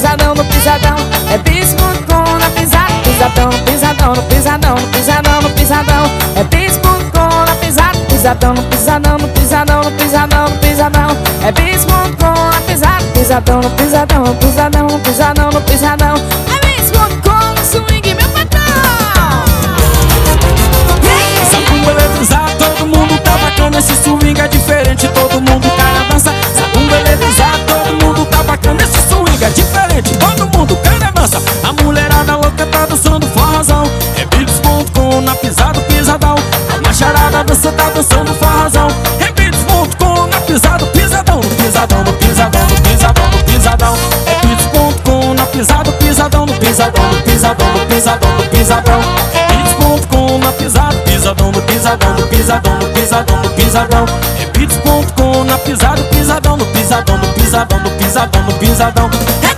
pisadão, no pisadão. É beats.com na pisada, pisadão, no pisadão, no pisadão, no pisadão, no pisadão. É beats.com na pisada, pisadão, no pisadão, no pisadão, no pisadão, no pisadão. É beats.com na pisada, pisadão, no pisadão, no pisadão, no pisadão, no pisadão. É beats.com no swing, meu patrão. Zabumba eletrizado, todo mundo tá bacana. Esse swing é diferente, todo mundo cai na dança. Zabumba eletrizado, todo mundo tá bacana. Esse swing é diferente, todo mundo cai na dança. A mulherada louca tá dançando forrozão. É beats.com na pisada, pisadão. A macharada dança, tá dançando forrozão. É beats.com na pisada, pisadão. No pisadão, no pisadão, no pisadão, no pisadão. É beats.com na pisada, pisadão. No pisadão, no pisadão, no pisadão, no pisadão. É beats.com na pisada, pisadão. No pisadão, no pisadão, no pisadão, no pisadão. É beats.com na pisada, pisadão. No pisadão, no pisadão, no pisadão, no pisadão.